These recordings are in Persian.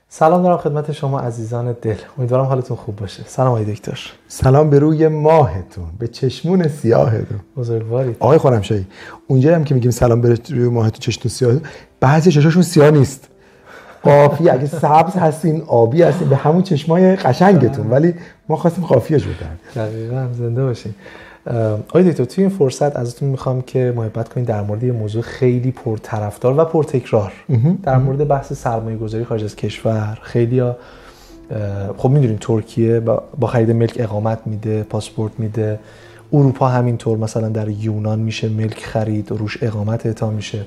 سلام دارم خدمت شما عزیزان دل. امیدوارم حالتون خوب باشه. سلام آقای دکتر. سلام به روی ماهتون، به چشمون سیاهتون. بزرگوارید. آقای خرمشاهی، اونجایی هم که میگیم سلام به روی ماهتون چشمون سیاه، بعضی چشاشون سیاه نیست. قافیه اگه سبز هستین، آبی هستین، به همون چشمای قشنگتون، ولی ما خواستیم قافیه شو بدیم. دقیقاً زنده باشین. آقای دکتر توی این فرصت ازتون میخوام که محبت کنید در مورد یه موضوع خیلی پرطرفدار و پرتکرار در مورد بحث سرمایه‌گذاری خارج از کشور. خیلی‌ها خب میدونیم ترکیه با خرید ملک اقامت میده، پاسپورت میده. اروپا همینطور، مثلا در یونان میشه ملک خرید و روش اقامت اعطا میشه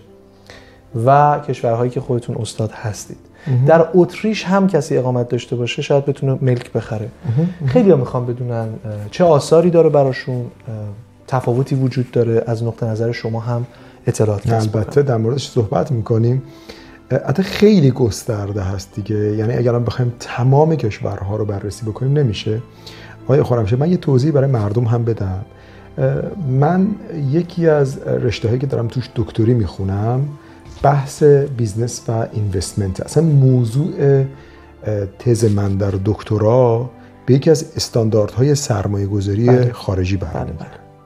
و کشورهایی که خودتون استاد هستید. در اتریش هم کسی اقامت داشته باشه شاید بتونه ملک بخره. خیلی‌ها میخوان بدونن چه آثاری داره براشون، تفاوتی وجود داره. از نقطه نظر شما هم اطلاعات کسب کنید. البته در موردش صحبت میکنیم. البته خیلی گسترده هست دیگه، یعنی اگر هم بخوایم تمام کشورها رو بررسی بکنیم نمیشه. آقای خرمشاهی، من یه توضیح برای مردم هم بدم. من یکی از رشته‌هایی که دارم توش دکتری میخونم بحث بیزنس و اینوستمنت. اصلا موضوع تز من در دکترا به یکی از استانداردهای سرمایه‌گذاری خارجی برمی‌گرده.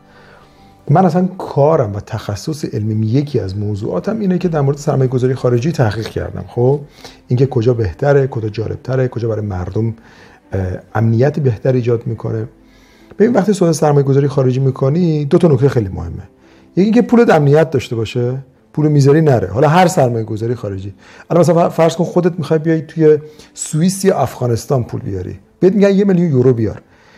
من اصلا کارم و تخصص علمیم یکی از موضوعاتم اینه که در مورد سرمایه‌گذاری خارجی تحقیق کردم. خب اینکه کجا بهتره، کجا جالب‌تره، کجا برای مردم امنیت بهتر ایجاد میکنه. ببین وقتی صحبت سرمایه‌گذاری خارجی میکنی دو تا نکته خیلی مهمه. یکی اینکه پولت امنیت داشته باشه، پول میذاری نره. حالا هر سرمایه‌گذاری خارجی، الان مثلا فرض کن خودت میخوای بیای توی سوئیس یا افغانستان پول بیاری، بهت میگن 1 میلیون یورو بیار.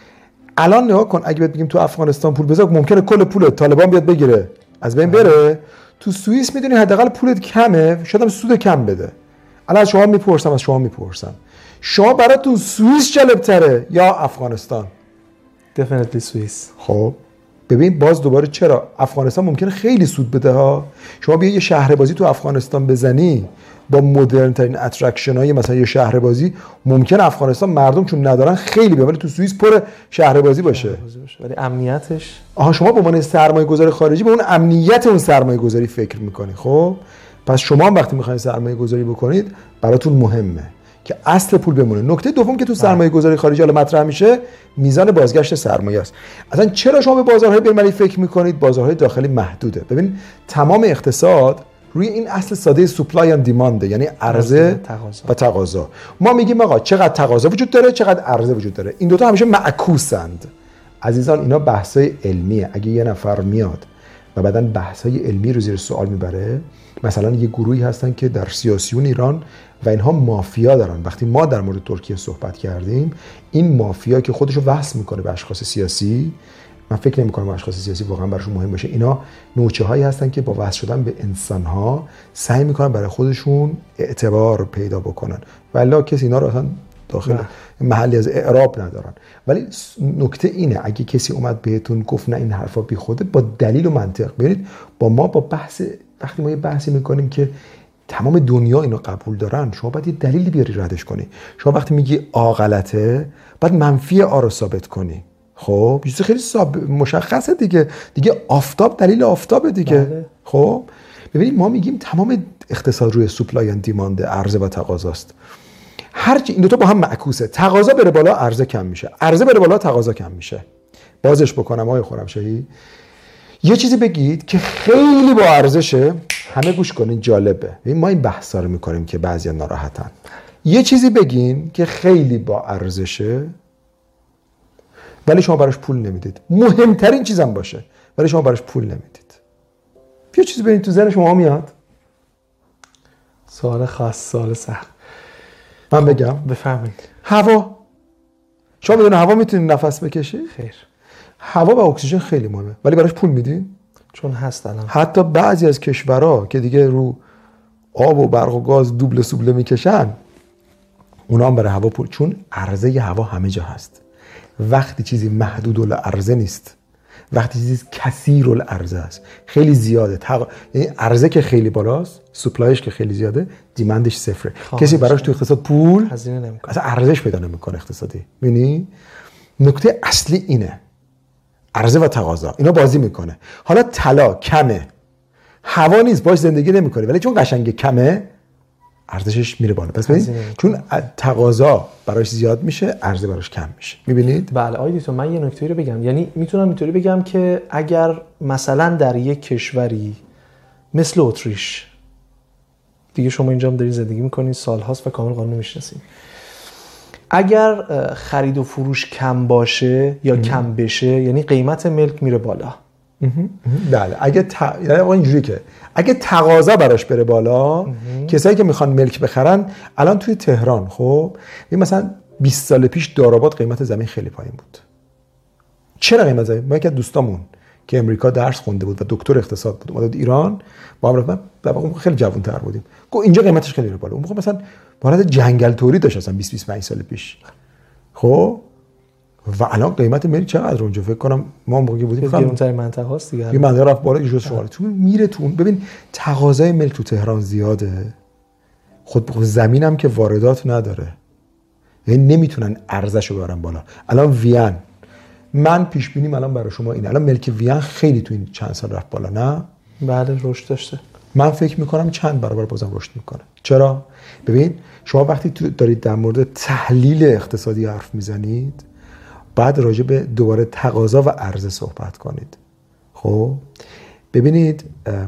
الان نگاه کن، اگه بهت بگیم تو افغانستان پول بذار، ممکنه کل پول طالبان بیاد بگیره، از بین بره. تو سوئیس میدونی حداقل پولت کمه، شاید هم سود کم بده. الان از شما میپرسم شما براتون سوئیس جالب‌تره یا افغانستان؟ دفینیتلی سوئیس. خب ببین باز دوباره چرا افغانستان ممکنه خیلی سود بده ها. شما بیا یه شهربازی تو افغانستان بزنی با مدرن ترین اترکشن های مثلا یه شهربازی، ممکنه افغانستان مردم چون ندارن خیلی بیان، ولی تو سوئیس پر شهربازی باشه. ولی امنیتش شما به عنوان سرمایه‌گذار خارجی به اون امنیت اون سرمایه‌گذاری فکر میکنی. خب پس شما هم وقتی میخواین سرمایه‌گذاری بکنید براتون مهمه که اصل پول بمونه. نکته دوم که تو سرمایه‌گذاری خارجی حالا مطرح میشه میزان بازگشت سرمایه است. اصلا چرا شما به بازارهای بین‌المللی فکر میکنید؟ بازارهای داخلی محدوده. ببین تمام اقتصاد روی این اصل ساده سوپلای اند دیماند، یعنی عرضه و تقاضا. ما میگیم آقا چقدر تقاضا وجود داره، چقدر عرضه وجود داره. این دوتا همیشه معکوسند. عزیزان اینا بحثای علمیه. اگه یه نفر میاد و بعداً بحثای علمی رو زیر سوال میبره، مثلا یه گروهی هستن که در سیاسیون ایران و اینها مافیا دارن. وقتی ما در مورد ترکیه صحبت کردیم، این مافیا که خودشو وصل میکنه به اشخاص سیاسی، من فکر نمی‌کنم اشخاص سیاسی واقعا براشون مهم باشه. اینا نوچه‌هایی هستن که با وصل شدن به انسان‌ها سعی میکنن برای خودشون اعتبار پیدا بکنن، ولی کسی اینا رو اصلا داخل محلی از اعراب ندارن. ولی نکته اینه اگه کسی اومد بهتون گفت نه این حرفا بیخوده، با دلیل و منطق برید. با بحث وقتی ما یه بحثی میکنیم که تمام دنیا اینو قبول دارن، شما باید یه دلیلی بیاری ردش کنی. شما وقتی میگی آ غلطه، باید منفی آ رو ثابت کنی. خب چیز خیلی مشخصه دیگه آفتاب دلیل آفتابه دیگه. بله. خب ببینید ما میگیم تمام اقتصاد روی سوپلای اند دیماند، عرضه و تقاضاست. هرچی این دو تا با هم معکوسه. تقاضا بره بالا عرضه کم میشه، عرضه بره بالا تقاضا کم میشه. بازش بکنم آقای خرمشاهی، یه چیزی بگید که خیلی با ارزشه، همه گوش کنین، جالبه. ما این بحثا رو میکنیم که بعضیا ناراحتن. یه چیزی بگین که خیلی با ارزشه ولی شما براش پول نمیدید. مهمترین چیزم باشه ولی شما براش پول نمیدید. یه چیزی ببینید تو ذهن شما میاد. سوال خاص، سوال سخت. من بگم بفرمایید. هوا. شما بدون هوا میتونید نفس بکشید؟ خیر. هوا و اکسیژن خیلی مهمه ولی براش پول میدین؟ چون هست الان. حتی بعضی از کشورها که دیگه رو آب و برق و گاز دوبله سوبله میکشن، اونا هم برای هوا پول، چون عرضه هوا همه جا هست. وقتی چیزی محدود العرضه نیست، وقتی چیزی کثیر العرضه است، خیلی زیاده، یعنی عرضه که خیلی بالاست، سپلایش که خیلی زیاده، دیمندش صفره. کسی براش تو اقتصاد پول هزینه نمیکنه، اصلا ارزش پیدا نمیکنه اقتصادی. می‌بینی؟ نکته اصلی اینه، عرضه و تقاضا اینا بازی میکنه. حالا طلا کمه، هوا نیست، باش زندگی نمیکنی، ولی چون قشنگه کمه ارزشش میره بالا. پس ببین چون تقاضا براش زیاد میشه، عرضه براش کم میشه. میبینید؟ بله آقای دکتر، من یه نکته رو بگم، یعنی میتونم اینطوری بگم که اگر مثلا در یک کشوری مثل اتریش، دیگه شما اینجا هم دارین زندگی میکنین سالهاست و کامل قانون میشناسین، اگر خرید و فروش کم باشه یا کم بشه یعنی قیمت ملک میره بالا. بله یعنی اینجوری که اگه تقاضا براش بره بالا، کسایی که میخوان ملک بخرن الان توی تهران، خب مثلا 20 سال پیش دارآباد قیمت زمین خیلی پایین بود. چرا قیمت زمین؟ ما یکی از دوستامون که امریکا درس خونده بود و دکتر اقتصاد بود اومد ایران، با هم رفتن، در واقع خیلی جوان‌تر بودیم، گفت اینجا قیمتش خیلی میره بالا. اون موقع مثلا وارد جنگل تولید داشت اصلا 20 25 سال پیش. خب و الان قیمت ملک چقدر اونجا؟ فکر کنم ما موقعی بودیم گرون‌ترین منطقه است دیگه. این منطقه رفت بالا جزء شمال. تو میره تو ببین تقاضای ملک تو تهران زیاده. خود زمینم که واردات نداره. یعنی نمیتونن ارزشو ببرن بالا. الان وین من پیش بینیم الان برای شما اینه. الان ملک وین خیلی تو این چند سال رفت بالا، نه؟ بله رشد داشته. من فکر میکنم چند برابر بازم رشد میکنه. چرا؟ ببین شما وقتی دارید در مورد تحلیل اقتصادی حرف میزنید، بعد راجع به دوباره تقاضا و عرضه صحبت کنید. خب ببینید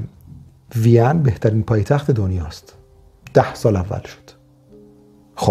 وین بهترین پایتخت دنیاست. 10 سال اول شد. خب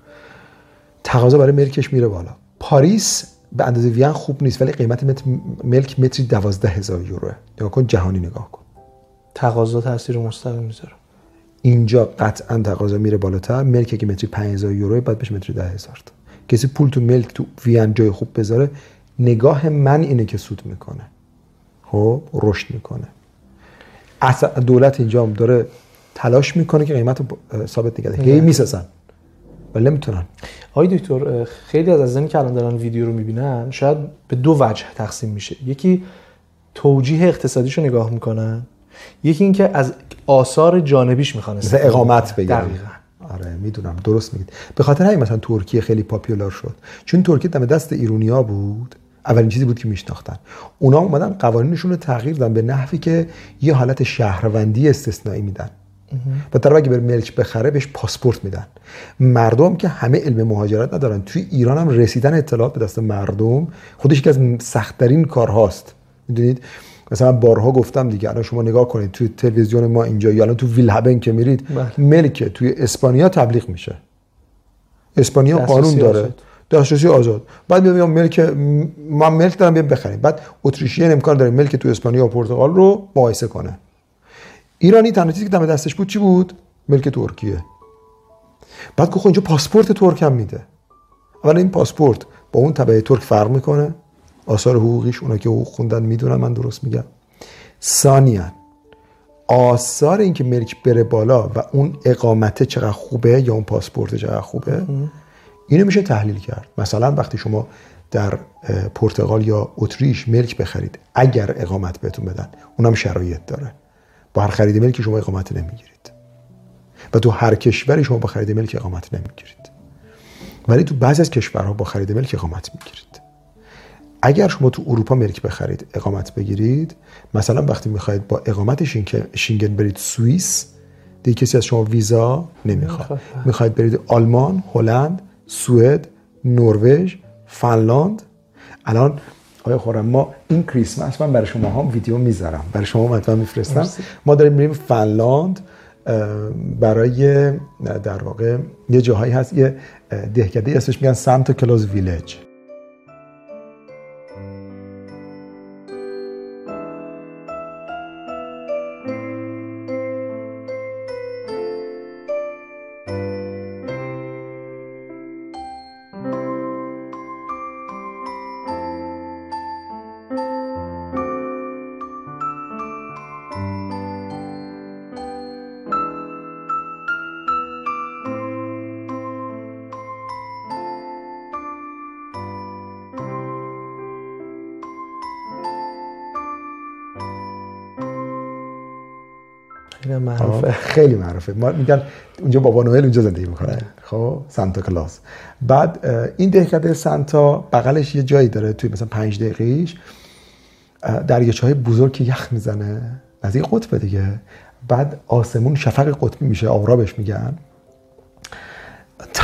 تقاضا برای ملکش میره بالا. پاریس به اندازه وین خوب نیست ولی قیمت ملک متری 12,000 یوروه. نگاه کن جهانی نگاه کن. تقاضا تاثیر مستقیم میذاره. اینجا قطعا تقاضا میره بالاتر. ملکی که متری 5,000 یوروه بعد بشه متری 10,000. کسی پول تو ملک تو وین جای خوب بذاره، نگاه من اینه که سود میکنه، خب رشد میکنه. اصلا دولت اینجا هم داره تلاش میکنه که قیمت رو ثابت نگه داره. هی میسازن ولی نمیتونن. آقای دکتر خیلی از عزیزانی که الان دارن ویدیو رو میبینن شاید به دو وجه تقسیم میشه. یکی توجیه اقتصادیشو نگاه میکنن، یکی این که از آثار جانبیش میخوان مثلا اقامت بگیرن. دقیقاً. آره میدونم درست میگید. به خاطر همین مثلا ترکیه خیلی پاپولار شد، چون ترکیه دم دست ایرانیا بود، اولین چیزی بود که میشناختن. اونا اومدن قوانینشون رو تغییر دادن به نحوی که یه حالت شهروندی استثنایی میدن و در اگه بره ملک بخره بهش پاسپورت میدن. مردم که همه علم مهاجرت ندارن، توی ایران هم رسیدن اطلاعات به دست مردم خودش یکی از سخت‌ترین کارهاست. میدونید مثلا بارها گفتم دیگه، الان شما نگاه کنید توی تلویزیون ما اینجا یا الان تو ویلهبن که میرید، ملک توی اسپانیا تبلیغ میشه. اسپانیا قانون داره دسترسی آزاد. بعد میگم ملک ما ملک دارم بیام بخریم. بعد اتریشیه امکان داره ملک تو اسپانیا و پرتغال رو مقایسه کنه. ایرانی تنها چیزی که دم دستش بود چی بود؟ ملک ترکیه. بعد گفت اینجا پاسپورت ترک هم میده. اولا این پاسپورت با اون تبع ترک فرق میکنه. آثار حقوقیش اونا که حقوق خوندن میدونن من درست میگم. ثانیاً آثار این که ملک بره بالا و اون اقامته چقدر خوبه یا اون پاسپورت چقدر خوبه، اینو میشه تحلیل کرد. مثلا وقتی شما در پرتغال یا اتریش ملک بخرید، اگر اقامت بهتون بدن، اونم شرایط داره. با هر خرید ملک شما اقامت نمیگیرید و تو هر کشوری شما با خرید ملک اقامت نمیگیرید، ولی تو بعضی از کشورها با خرید ملک اقامت میگیرید. اگر شما تو اروپا ملک بخرید اقامت بگیرید، مثلا وقتی میخواید با اقامت شینگن برید سوئیس، دیگه کسی از شما ویزا نمیخواد. میخواید برید آلمان، هلند، سوئد، نروژ، فنلاند. الان آقای خورم ما این کریسمس من برای شما هم ویدیو میذارم، برای شما حتما میفرستم. ما داریم میریم فنلاند برای در واقع یه جاهایی هست، یه دهکده اسمش میگن سانتا کلاز ویلیج. معروفه. خیلی معروفه. ما میگن اونجا بابا نوئل اونجا زندگی میکنه. خب سانتا کلاس. بعد این دهکده سانتا بغلش یه جایی داره توی مثلا 5 دقیقه‌ایش دریاچه‌های بزرگ که یخ میزنه، نزدیک قطب دیگه. بعد آسمون شفق قطبی میشه، آفتابش میگن.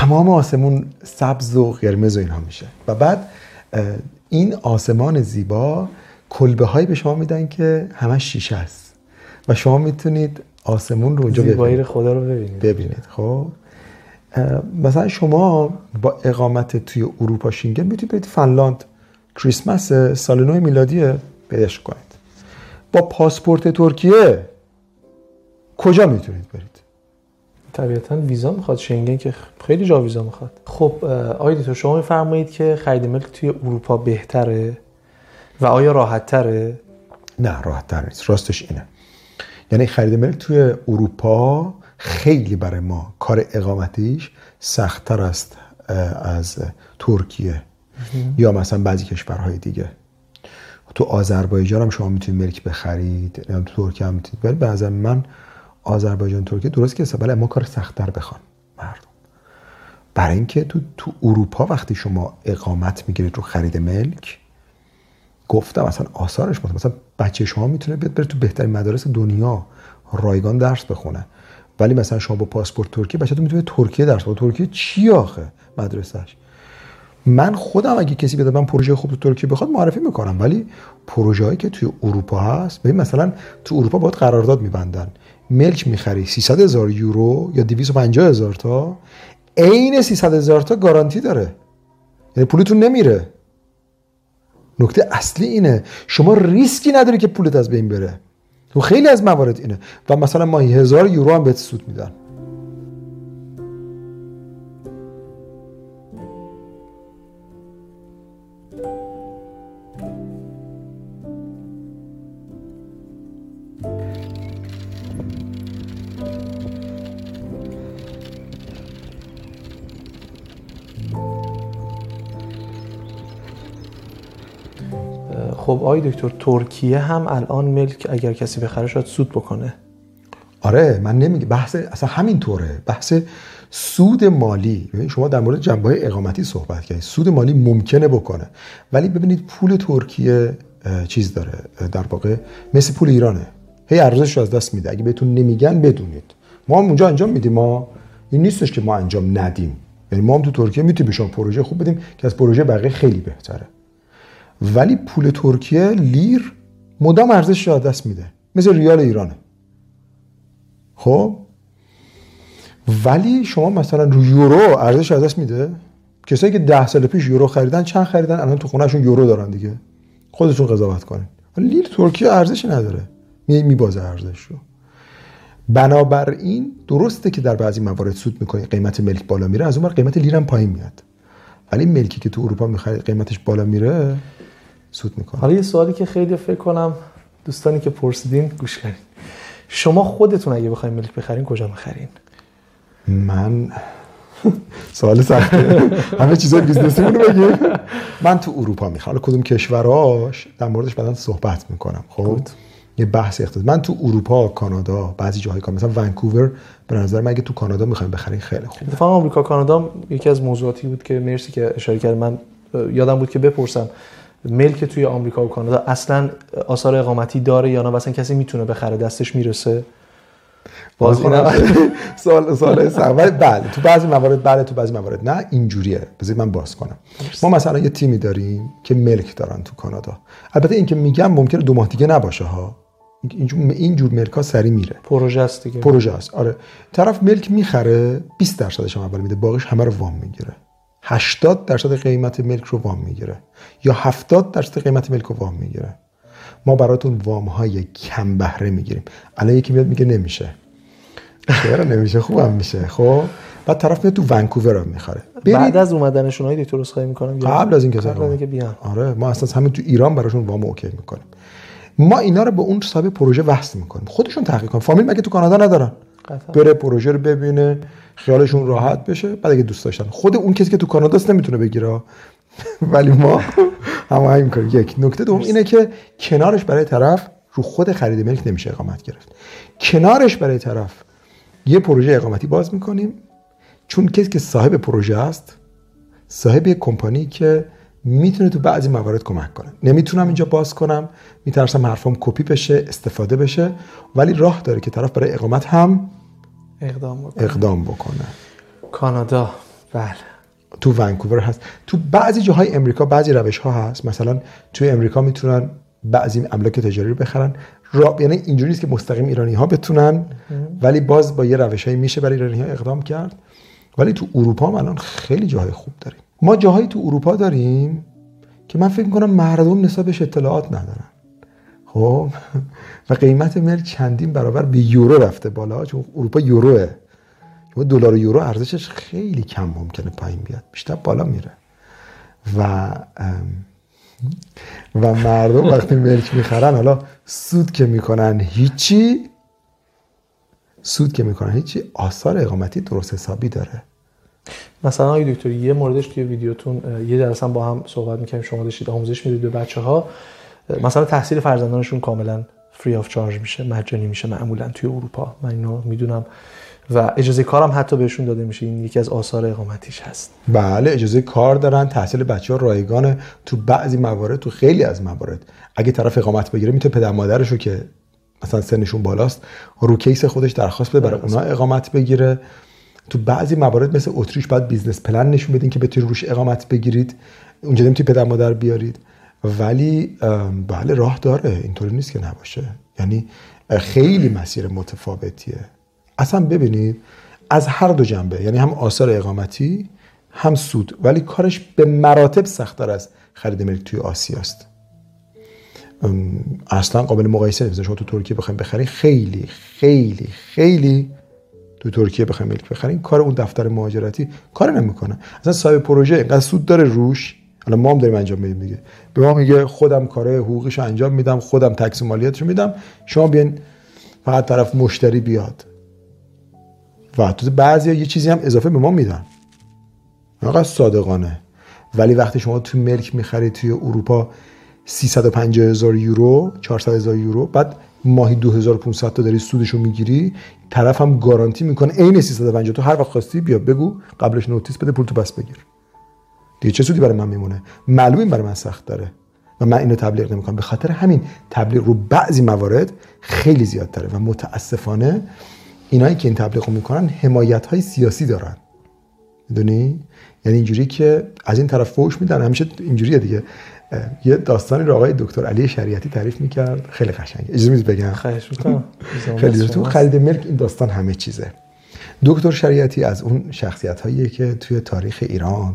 تمام آسمون سبز و قرمز و اینها میشه و بعد این آسمان زیبا کلبه‌هایی به شما میدن که همش شیشه است و شما میتونید آسمون رو اونجا زیبایی خدا رو ببینید. خب مثلا شما با اقامت توی اروپا شینگن میتونید برید فنلاند، کریسمس سال نو میلادی پیداش کنید. با پاسپورت ترکیه کجا میتونید برید؟ طبیعتاً ویزا میخواد، شنگن که خیلی جا ویزا میخواد. خب آقای دکتر شما میفرمایید که خرید ملک توی اروپا بهتره و آیا راحت تره؟ نه راحت تر نیست، راستش اینه. یعنی خرید ملک توی اروپا خیلی برای ما کار اقامتیش سخت‌تر است از ترکیه یا مثلا بعضی کشورهای دیگه. تو آذربایجان هم شما میتونید ملک بخرید، یا تو ترکیه هم میتونید، ولی به نظر من آذربایجان ترکیه درست که ولی ما کار سخت‌تر بخوان مردم. برای اینکه تو اروپا وقتی شما اقامت میگیرید رو خرید ملک، گفتم مثلا آثارش مثلا بچه شما میتونه بیاد بره تو بهترین مدارس دنیا رایگان درس بخونه، ولی مثلا شما با پاسپورت ترکیه بچه‌تون میتونه ترکیه درس بخونه. ترکیه چی آخه مدرسه‌اش؟ من خودم اگه کسی بیاد من پروژه خوب تو ترکیه بخواد معرفی میکنم، ولی پروژه‌ای که توی اروپا هست، ببین مثلا تو اروپا باید قرارداد میبندن، ملک میخری 300,000 یورو یا 250,000 تا، عین 300,000 تا گارانتی داره، یعنی پولتون نمیره. نکته اصلی اینه شما ریسکی نداری که پولت از بین بره. تو خیلی از موارد اینه و مثلا ماهی 1000 یورو هم بهت سود میدن. خب آقای دکتر ترکیه هم الان ملک اگر کسی بخره شاید سود بکنه. آره من نمیگم، بحث اصلا همین طوره، بحث سود مالی. شما در مورد جنبه‌های اقامتی صحبت کردید، سود مالی ممکنه بکنه، ولی ببینید پول ترکیه چیز داره، در واقع مثل پول ایرانه، هی ارزشش از دست میده. اگه بهتون نمیگن بدونید، ما هم اونجا انجام میدیم، ما این نیستش که ما انجام ندیم، یعنی ما هم تو ترکیه میتونیم به شما پروژه خوب بدیم که از پروژه بقیه خیلی بهتره، ولی پول ترکیه لیر مدام ارزشش از دست میده، مثل ریال ایرانه. خب ولی شما مثلا رو یورو ارزش از دست میده. کسایی که 10 سال پیش یورو خریدن چند خریدن الان تو خونهشون یورو دارن دیگه، خودتون قضاوت کنین. ولی لیر ترکیه ارزشی نداره، میبازه ارزش رو. بنابراین درسته که در بعضی موارد سود میکنه، قیمت ملک بالا میره، از اون ور قیمت لیر هم پایین میاد، ولی ملکی که تو اروپا میخرید قیمتش بالا میره سود میکنه. حالا یه سوالی که خیلی فکر کنم دوستانی که پرسیدین گوش کنین، شما خودتون اگه بخواید ملک بخرین کجا میخرین؟ من سوال سخته، همه چیزای بیزنسیمون رو بگیم. من تو اروپا میخرم، کدوم کشوراش در موردش بعداً صحبت میکنم. خب یه بحث اختصاصی. من تو اروپا، کانادا، بعضی جاهای کار مثلا ونکوور، به نظر من اگه تو کانادا میخوایم بخرین خیلی خوب. اتفاقا آمریکا کانادا یکی از موضوعاتی بود که مرسی که اشاره کردم، من یادم بود که بپرسم ملک توی آمریکا و کانادا اصلا آثار اقامتی داره یا نه، مثلا کسی میتونه بخره، دستش میرسه؟ باز سوال سوال بله، تو بعضی موارد بله، تو بعضی موارد نه. اینجوریه، بذارید من باز کنم. ما مثلا یه تیمی داریم که ملک دارن تو کانادا. البته این که میگم ممکنه 2 ماه دیگه نباشه ها، اینجور ملک‌ها سری میره، پروژه است دیگه، پروژه است. آره طرف ملک میخره 20% هم اول میده، باقیش همه رو وام میگیره. 80% قیمت ملک رو وام میگیره یا 70% قیمت ملک رو وام میگیره. ما براتون وام‌های کم بهره میگیریم. الان یکی میاد میگه نمیشه. چرا نمیشه؟ خوبم میشه. خب بعد طرف میاد تو ونکوور هم میخره. بعد از اومدنشون های دکتر اسخای میکنم قبل از اینکه بیان. آره ما اصلا همین تو ایران براشون وام اوکی میکنیم. ما اینا رو به اون صاحب پروژه وصل میکنیم، خودشون تحقیق کنن. فامیل مگه تو کانادا ندارن؟ بره پروژه رو ببینه، خیالشون راحت بشه، بعد اگه دوست داشتن خود اون کسی که تو کاناداست نمیتونه بگیره، ولی ما هماهنگ میکنیم. یک نکته دوم اینه که کنارش برای طرف رو خود خرید ملک نمیشه اقامت گرفت، کنارش برای طرف یه پروژه اقامتی باز میکنیم، چون کسی که صاحب پروژه است صاحب یک کمپانی که میتونه تو بعضی موارد کمک کنه. نمیتونم اینجا باز کنم، میترسم حرفام کپی بشه، استفاده بشه، ولی راه داره که طرف برای اقامت هم اقدام بکنه. کانادا بله. تو ونکوور هست. تو بعضی جاهای امریکا بعضی روش‌ها هست، مثلا توی امریکا میتونن بعضی املاک تجاری رو بخرن، یعنی اینجوری نیست که مستقیم ایرانی‌ها بتونن، ولی باز با یه روش‌هایی میشه برای ایرانی‌ها اقدام کرد. ولی تو اروپا هم الان خیلی جاهای خوب داریم. ما جاهایی تو اروپا داریم که من فکر می‌کنم مردم نسبش اطلاعات ندارن. خب و قیمت ملک چندین برابر به یورو رفته بالا، چون اروپا یوروه. چون دلار و یورو ارزشش خیلی کم ممکنه پایین بیاد، بیشتر بالا میره. و مردم وقتی ملک میخرن، حالا سود که میکنن هیچی، آثار اقامتی درست حسابی داره. مثلا آقای دکتر یه موردش توی ویدیوتون یه جلسه با هم صحبت می‌کردیم، شما داشتید آموزش میدید به بچه‌ها، مثلا تحصیل فرزندانشون کاملا فری آف چارج میشه، مجانی میشه معمولا توی اروپا، من اینو میدونم، و اجازه کارم حتی بهشون داده میشه، این یکی از آثار اقامتیش هست. بله اجازه کار دارن، تحصیل بچه‌ها رایگانه، تو بعضی موارد، تو خیلی از موارد اگه طرف اقامت بگیره میتونه پدر مادرشو که مثلا سنشون بالاست رو کیس خودش درخواست بده برای اونا اقامت بگیره. تو بعضی موارد مثل اتریش باید بیزنس پلن نشون بدین که بتونید روش اقامت بگیرید، اونجا نمیتونید پدر مادر بیارید. ولی بله راه داره، اینطوری نیست که نباشه، یعنی خیلی مسیر متفاوتیه. اصلا ببینید از هر دو جنبه، یعنی هم آثار اقامتی هم سود، ولی کارش به مراتب سخت‌تر از خرید ملک توی آسیاست. اصلا قابل مقایسه نیست. شما تو ترکیه بخواید بخرید خیلی خیلی خیلی تو ترکیه بخواید ملک بخرید، کار اون دفتر مهاجرتی کار نمیکنه. اصلا صاحب پروژه اینقدر سود داره روش، الان ما هم داریم انجام میدیم دیگه، به ما میگه خودم کارهای حقوقیشو انجام میدم، خودم تکس و مالیاتشو میدم، شما بیاین فقط طرف مشتری بیاد. و تو بعضیا یه چیزی هم اضافه به ما میدن، اینقدر صادقانه. ولی وقتی شما تو ملک میخرید توی اروپا 350,000 یورو، 400,000 یورو، بعد ماهی 2500 تا داری سودشو میگیری، طرف هم گارانتی میکنه عین 350 تو هر وقت خواستی بیا بگو، قبلش نوتیس بده، پول تو پس بگیر. دیگه چه سودی برای من میمونه؟ معلومه این برای من سخت داره و من اینو تبلیغ نمیکنم. به خاطر همین تبلیغ رو بعضی موارد خیلی زیادتره و متاسفانه اینایی که این تبلیغ رو میکنن حمایت‌های سیاسی دارن، میدونی؟ یعنی اینجوری که از این طرف فوش میدن، همیشه اینجوریه دیگه. یه داستانی رو آقای دکتر علی شریعتی تعریف میکرد، خیلی قشنگه، اجازه میدید بگم؟ خواهش میکنم. خیلی تو خرید ملک این داستان همه چیزه. دکتر شریعتی از اون شخصیت‌هاییه که توی تاریخ ایران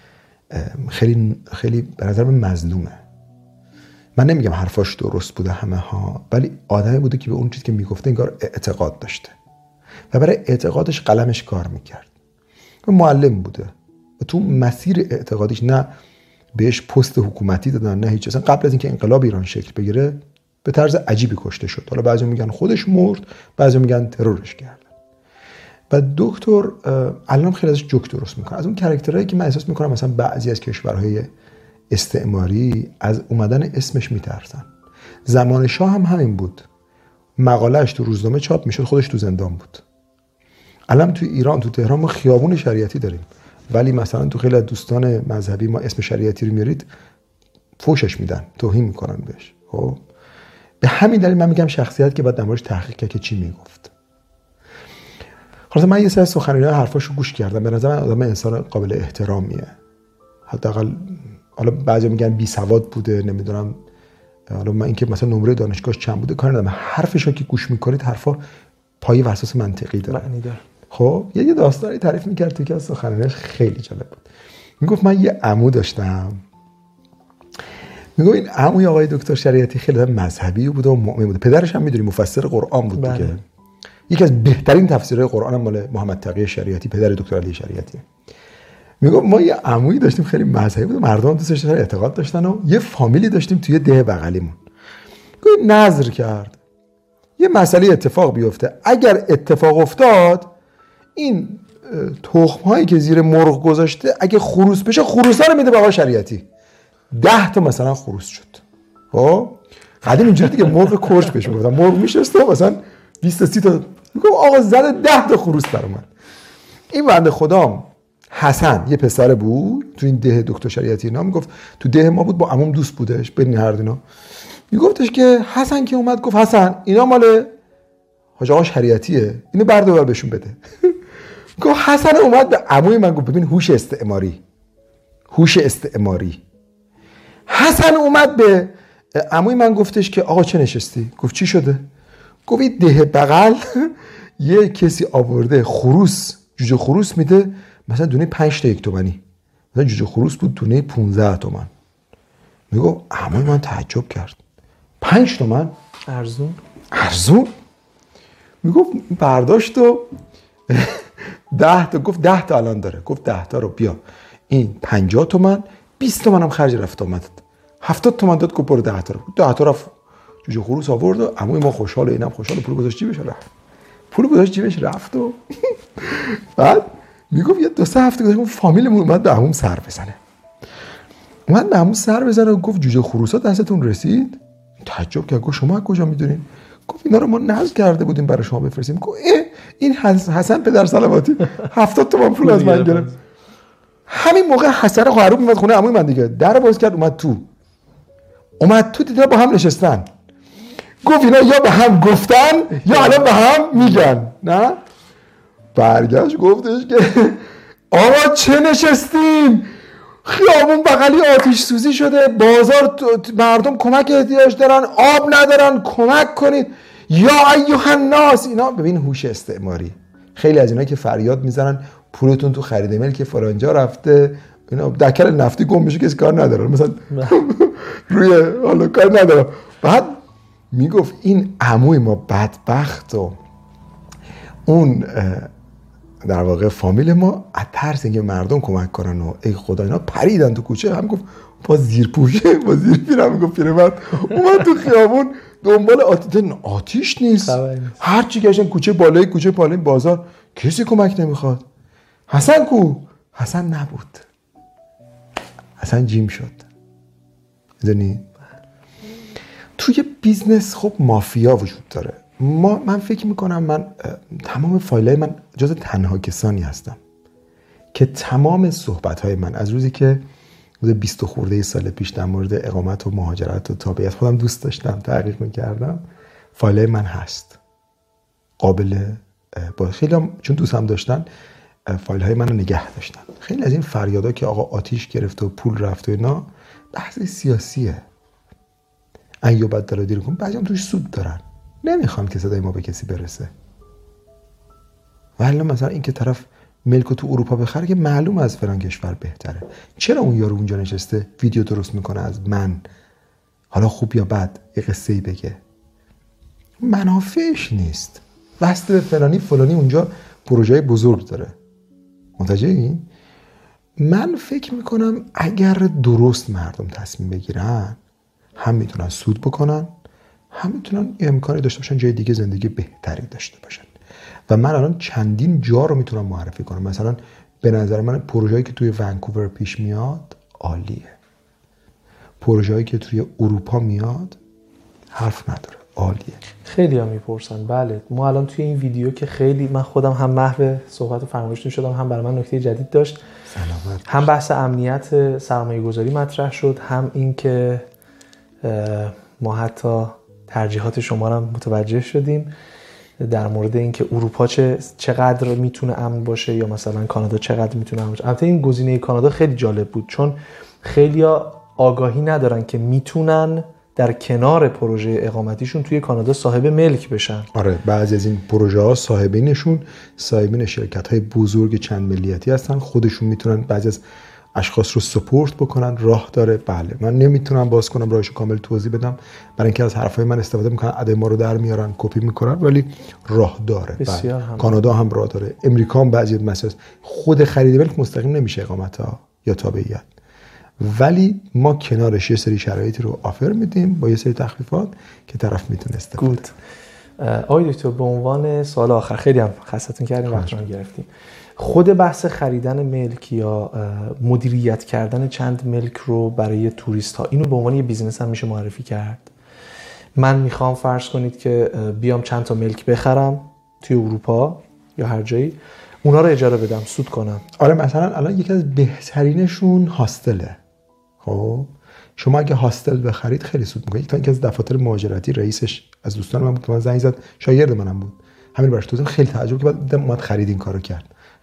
خیلی خیلی به نظر من مظلومه. من نمیگم حرفاش درست بوده همه ها، ولی آدمی بوده که به اون چیزی که میگفته انگار اعتقاد داشته و برای اعتقادش قلمش کار میکرد. و معلم بوده و تو مسیر اعتقادیش نه بهش پست حکومتی دادن نه هیچ. اصلا قبل از اینکه انقلاب ایران شکل بگیره به طرز عجیبی کشته شد. حالا بعضی میگن خودش مرد، بعضی میگن ترورش کرد. و دکتر الان خیلی ازش جوک درست میکنه، از اون کاراکترهایی که من احساس میکنم مثلا بعضی از کشورهای استعماری از اومدن اسمش میترسن. زمان شاه هم همین بود، مقاله‌اش تو روزنامه چاپ میشد، خودش تو زندان بود. الان تو ایران تو تهران ما خیابون شریعتی داریم، ولی مثلا تو خیلی از دوستان مذهبی ما اسم شریعتی رو میارید فوشش میدن، توهین میکنن بهش. خب به همین دلیل من میگم شخصیت که باید در موردش تحقیق کرد که چی میگفت. خلاص من یه سری سخنرانی حرفاشو گوش کردم، به نظر من آدم انسان قابل احترامیه. حداقل حالا بعضی میگن بی سواد بوده، نمیدونم، حالا من اینکه مثلا نمره دانشگاهش چند بوده کار ندارم، حرفشو که گوش میکنید حرفا پایه و اساس منطقی داره. خب یه داستانی تعریف میکرد تو که از سخنرانیش خیلی جالب بود. میگفت من یه عمو داشتم، میگفت این عموی آقای دکتر شریعتی خیلی مذهبی بوده و مؤمن بوده، پدرش هم میدونی مفسر قرآن بود دیگه. یکی از بهترین تفسیرهای قرآن مال محمد تقی شریعتی، پدر دکتر علی شریعتی. میگفت ما یه عمویی داشتیم خیلی مذهبی بود، مردم دوستش داشتن، اعتقاد داشتن و یه فامیلی داشتیم توی ده بغلیمون. گفت نظر کرد یه مسئله اتفاق بیفته، اگر اتفاق افتاد این تخم‌هایی که زیر مرغ گذاشته اگه خروس بشه خروسا رو میده به آقا شریعتی. 10 تا مثلا خروس شد. خب قدیم اینجوری دیگه مرغ کرش بهش میگفتن، مرغ میشسته مثلا 20 تا 30 تا، میگم آقا زده 10 تا خروس در اومد. این بنده خدا حسن یه پسر بود تو این ده دکتر شریعتی، اینا میگفت تو ده ما بود، با عموم دوست بودش بین هر دینا. میگفتش که حسن که اومد گفت حسن اینا مال حاج آقا شریعتیه، اینو بردار بهشون بده. گفت حسن اومد به عموی من گفت ببین هوش استعماری. حسن اومد به عموی من گفتش که آقا چه نشستی؟ گفت چی شده؟ گفت این ده بغل یه کسی آورده خروس، جوجه خروس میده مثلا دونه 5 تا 1 تومانی، مثلا جوجه خروس بود دونه 15 تومن. میگو عموی من تعجب کرد 5 تومن ارزون. میگو برداشت و 10 تا، گفت 10 تا الان داره، گفت 10 تا رو بیا این 50 تومن، 20 تومن هم خرج رفت آمد، 70 تومن داد. گفت برو 10 تا رو، 10 تا رفت جوجه خروس آورد و عموی ما خوشحال، اینم خوشحال، پول گذاشت جیبش رفت و بعد میگفت یه 2-3 هفته گذشت فامیلمون اومد به عموم سر بزنه و گفت جوجه خروسا دستتون رسید؟ تعجب کرد، گفت شما از کجا میدونین؟ گفت اینا رو ما نذر کرده بودیم برای شما بفرستیم. گفت این حسن پدر سلواتی 70 تومن پول از من گرفت. همین موقع حسن خواهرم اومد خونه عموی من دیگه، در باز کرد اومد تو دیدن با هم نشستن. گفت اینا یا به هم گفتن یا الان به هم میگن. نه برگشت گفتش که آقا چه نشستیم؟ خیابون بغلی آتش سوزی شده، بازار مردم کمک احتیاج دارن، آب ندارن، کمک کنید یا ایها الناس. اینا ببین هوش استعماری. خیلی از اینا که فریاد میزنن پولتون تو خرید ملک فلانجا رفته، اینا دکل نفتی گم میشه کسی کار نداره، مثلا روی حالا کار نداره. بعد میگفت این عموی ما بدبخت و اون در واقع فامیل ما از ترس اینکه مردم کمک کنن و ای خدا اینا پریدن تو کوچه. هم گفت با زیر پوشه با زیر پیرم، گفت پیرمرد اومد تو خیابون دنبال آتیش نیست، هر چی گشتن کوچه بالای بازار، کسی کمک نمیخواد. حسن کو؟ حسن نبود، حسن جیم شد. میدونی توی بیزنس خب مافیا وجود داره. من فکر میکنم من تمام فایلای من جز تنها کسانی هستم که تمام صحبت‌های من از روزی که 20 خورده سال پیش در مورد اقامت و مهاجرت و تابعیت خودم دوست داشتم تحقیق میکردم، فایلای من هست قابل با خیلی هم چون دوستم داشتن فایل‌های منو نگه داشتن. خیلی از این فریادا که آقا آتیش گرفت و پول رفت و اینا بحث سیاسیه. ایوبت داره دیر کن، بعضی هم توش سود دارن، نمیخوان که صدای ما به کسی برسه. ولی مثلا این که طرف ملکو تو اروپا بخره که معلوم از فلان کشور بهتره، چرا اون یارو اونجا نشسته ویدیو درست میکنه از من، حالا خوب یا بد یه قصه‌ای بگه؟ منافعش نیست. واسطه فلانی اونجا پروژه بزرگ داره. متوجهی؟ من فکر میکنم اگر درست مردم تصمیم بگیرن هم میتونن سود بکنن، هم میتونن امکانی داشته باشن جای دیگه زندگی بهتری داشته باشن. و من الان چندین جا رو میتونم معرفی کنم. مثلا به نظر من پروژه‌ای که توی ونکوور پیش میاد عالیه، پروژه‌ای که توی اروپا میاد حرف نداره، عالیه. خیلی ها میپرسن. بله ما الان توی این ویدیو که خیلی من خودم هم محو صحبت و فرمایشتون شدم، هم برای من نکته جدید داشت، سلامت، هم بحث امنیت سرمایه گذاری مطرح شد، هم این که ما حتی ترجیحات شما رو متوجه شدیم در مورد اینکه اروپا چقدر میتونه امن باشه یا مثلا کانادا چقدر میتونه امن باشه. البته این گزینه کانادا خیلی جالب بود چون خیلیا آگاهی ندارن که میتونن در کنار پروژه اقامتیشون توی کانادا صاحب ملک بشن. آره بعضی از این پروژه ها صاحبین شرکت های بزرگ چند ملیتی هستن، خودشون میتونن بعضی از اشخاص رو سپورت بکنن، راه داره. بله من نمیتونم باز کنم راهشو کامل توضیح بدم برای اینکه از حرفای من استفاده میکنن، ادای ما رو در میارن، کپی میکنن، ولی راه داره. بله. کانادا هم راه داره، امریکا هم بعضی مسائل خود خرید ملک مستقیم نمیشه اقامت ها یا تابعیت، ولی ما کنارش یه سری شرایطی رو آفر میدیم با یه سری تخفیفات که طرف میتونه استفاده کنه. آقای دکتر به عنوان سوال آخر، خیلی هم خستتون کردیم وقتتون گرفتیم، خود بحث خریدن ملک یا مدیریت کردن چند ملک رو برای توریست ها، اینو به عنوان یه بیزنس هم میشه معرفی کرد؟ من میخوام فرض کنید که بیام چند تا ملک بخرم توی اروپا یا هر جایی، اونا رو اجاره بدم، سود کنم. آره مثلا الان یکی از بهترینشون هاستله. خب شما اگه هاستل بخرید خیلی سود میکنید. تا اینکه از دفاتر مهاجرتی رئیسش از دوستان من بود، من زنگ زد، شاگرد منم بود، همین براش توضیح خیلی تعجب که بعد اومد خرید این کارو کرد.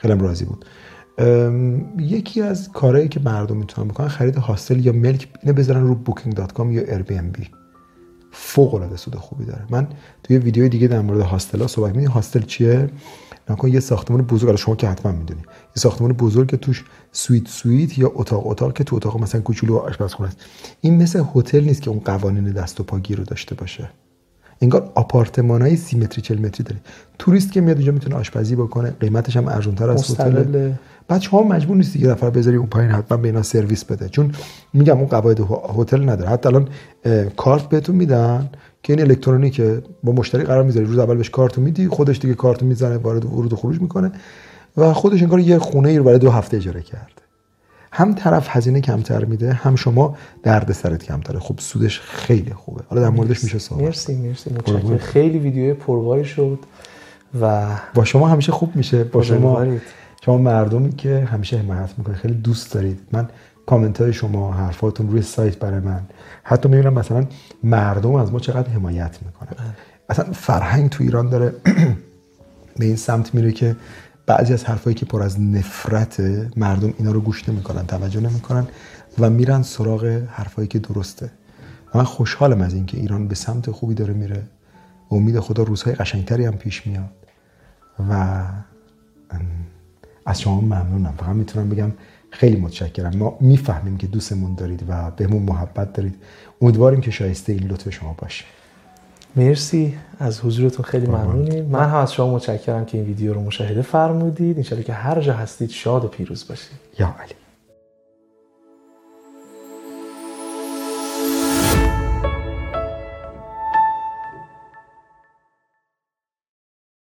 خیلی راضی بود. یکی از کارهایی که مردم میتونن بکنن خرید هاستل یا ملک، اینو بذارن رو booking.com یا Airbnb. فوق العاده سود خوبی داره. من توی ویدیوی دیگه در مورد هاستل‌ها صحبت می‌کنم. هاستل چیه؟ نکن یه ساختمان بزرگ، شما که حتما میدونید، یه ساختمان بزرگ که توش سویت یا اتاق که تو اتاق مثلا کوچولو آشپزخونه است. این مثل هتل نیست که اون قوانین دست و پاگیر رو داشته باشه. انگار آپارتمانای 30 متری 40 متری داره. توریست که میاد اونجا میتونه آشپزی بکنه، قیمتش هم ارزان‌تر از هتل. بعد شما مجبور نیستی یه نفر بذاری اون پایین حتما به اینا سرویس بده، چون میگم اون قواعد هتل نداره. حتی الان کارت بهتون میدن که این الکترونیکه، با مشتری قرار میذاری، روز اول بهش کارتو میدی، خودش دیگه کارتو میزنه، وارد ورود و خروج میکنه و خودش انگار یه خونه رو برای 2 هفته اجاره کرده. هم طرف هزینه کمتر میده، هم شما درد سرت کمتره. خب سودش خیلی خوبه. حالا در موردش میشه صحبت. مرسی متشکرم. خیلی ویدیو پرباری شد و با شما همیشه خوب میشه. با شما مردمی که همیشه حمایت میکنید، خیلی دوست دارید. من کامنت های شما، حرفاتون روی سایت برای من، حتی میبینم مثلا مردم از ما چقدر حمایت میکنن. اصلا فرهنگ تو ایران داره به این سمت میره که بعضی از حرفایی که پر از نفرت، مردم اینا رو گوش نمیکنن، توجه نمیکنن و میرن سراغ حرفایی که درسته. من خوشحالم از اینکه ایران به سمت خوبی داره میره. امید خدا روزهای قشنگتری هم پیش میاد و از شما ممنونم. فقط میتونم بگم خیلی متشکرم. ما میفهمیم که دوستمون دارید و بهمون محبت دارید. امیدواریم که شایسته این لطف شما باشیم. مرسی از حضورتون، خیلی ممنونیم. من هم از شما متشکرم که این ویدیو رو مشاهده فرمودید. ان شاءالله که هر جا هستید شاد و پیروز باشید. یا علی.